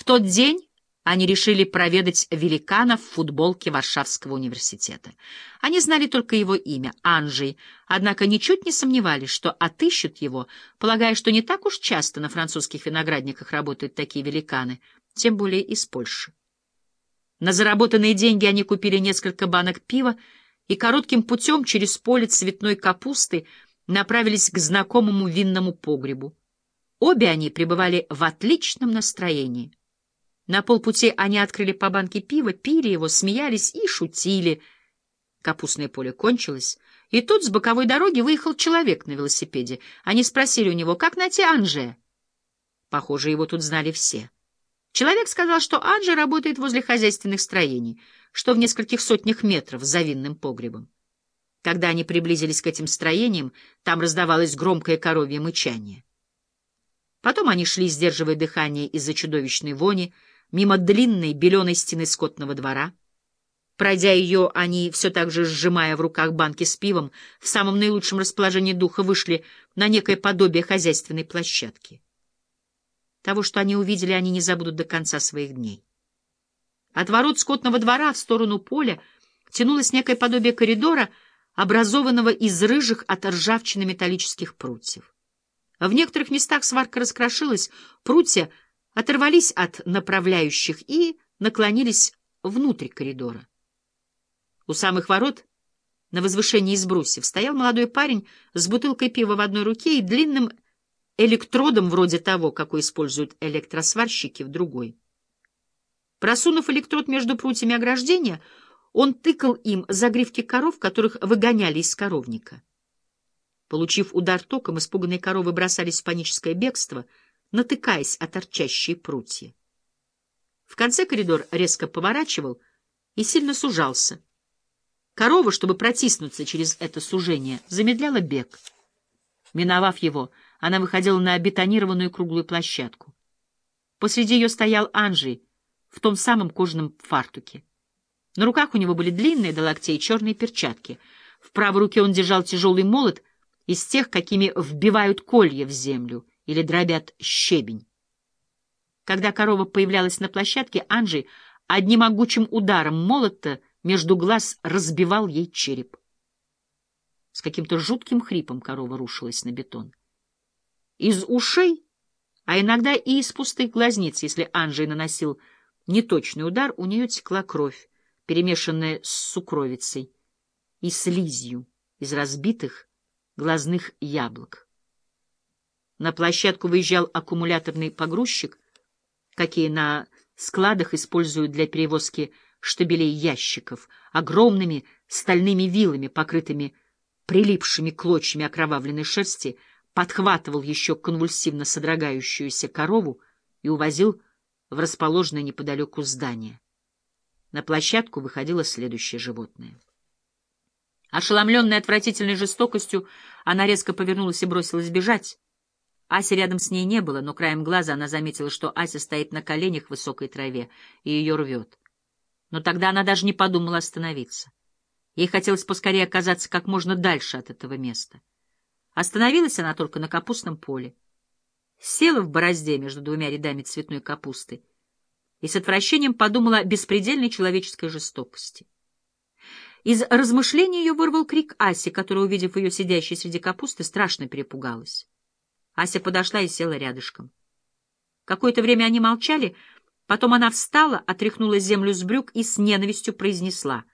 В тот день они решили проведать великана в футболке Варшавского университета. Они знали только его имя — Анжей, однако ничуть не сомневались, что отыщут его, полагая, что не так уж часто на французских виноградниках работают такие великаны, тем более из Польши. На заработанные деньги они купили несколько банок пива и коротким путем через поле цветной капусты направились к знакомому винному погребу. Обе они пребывали в отличном настроении. На полпути они открыли по банке пива, пили его, смеялись и шутили. Капустное поле кончилось, и тут с боковой дороги выехал человек на велосипеде. Они спросили у него, как найти Анже. Похоже, его тут знали все. Человек сказал, что Анже работает возле хозяйственных строений, что в нескольких сотнях метров за винным погребом. Когда они приблизились к этим строениям, там раздавалось громкое коровье мычание. Потом они шли, сдерживая дыхание из-за чудовищной вони, мимо длинной беленой стены скотного двора. Пройдя ее, они, все так же сжимая в руках банки с пивом, в самом наилучшем расположении духа вышли на некое подобие хозяйственной площадки. Того, что они увидели, они не забудут до конца своих дней. От ворот скотного двора в сторону поля тянулось некое подобие коридора, образованного из рыжих от ржавчины металлических прутьев. В некоторых местах сварка раскрошилась, прутья оторвались от направляющих и наклонились внутрь коридора. У самых ворот, на возвышении из брусьев, стоял молодой парень с бутылкой пива в одной руке и длинным электродом, вроде того, какой используют электросварщики, в другой. Просунув электрод между прутьями ограждения, он тыкал им загривки коров, которых выгоняли из коровника. Получив удар током, испуганные коровы бросались в паническое бегство, натыкаясь о торчащие прутья. В конце коридор резко поворачивал и сильно сужался. Корова, чтобы протиснуться через это сужение, замедляла бег. Миновав его, она выходила на бетонированную круглую площадку. Посреди ее стоял Анжей в том самом кожаном фартуке. На руках у него были длинные до локтей черные перчатки. В правой руке он держал тяжелый молот из тех, какими вбивают колья в землю или дробят щебень. Когда корова появлялась на площадке, Анжей одним могучим ударом молота между глаз разбивал ей череп. С каким-то жутким хрипом корова рушилась на бетон. Из ушей, а иногда и из пустых глазниц, если Анжей наносил неточный удар, у нее текла кровь, перемешанная с сукровицей и слизью из разбитых глазных яблок. На площадку выезжал аккумуляторный погрузчик, какие на складах используют для перевозки штабелей ящиков, огромными стальными вилами, покрытыми прилипшими клочьями окровавленной шерсти, подхватывал еще конвульсивно содрогающуюся корову и увозил в расположенное неподалеку здание. На площадку выходило следующее животное. Ошеломленная отвратительной жестокостью, она резко повернулась и бросилась бежать. Аси рядом с ней не было, но краем глаза она заметила, что Ася стоит на коленях в высокой траве и ее рвет. Но тогда она даже не подумала остановиться. Ей хотелось поскорее оказаться как можно дальше от этого места. Остановилась она только на капустном поле. Села в борозде между двумя рядами цветной капусты и с отвращением подумала о беспредельной человеческой жестокости. Из размышлений ее вырвал крик Аси, которая, увидев ее сидящей среди капусты, страшно перепугалась. Ася подошла и села рядышком. Какое-то время они молчали, потом она встала, отряхнула землю с брюк и с ненавистью произнесла: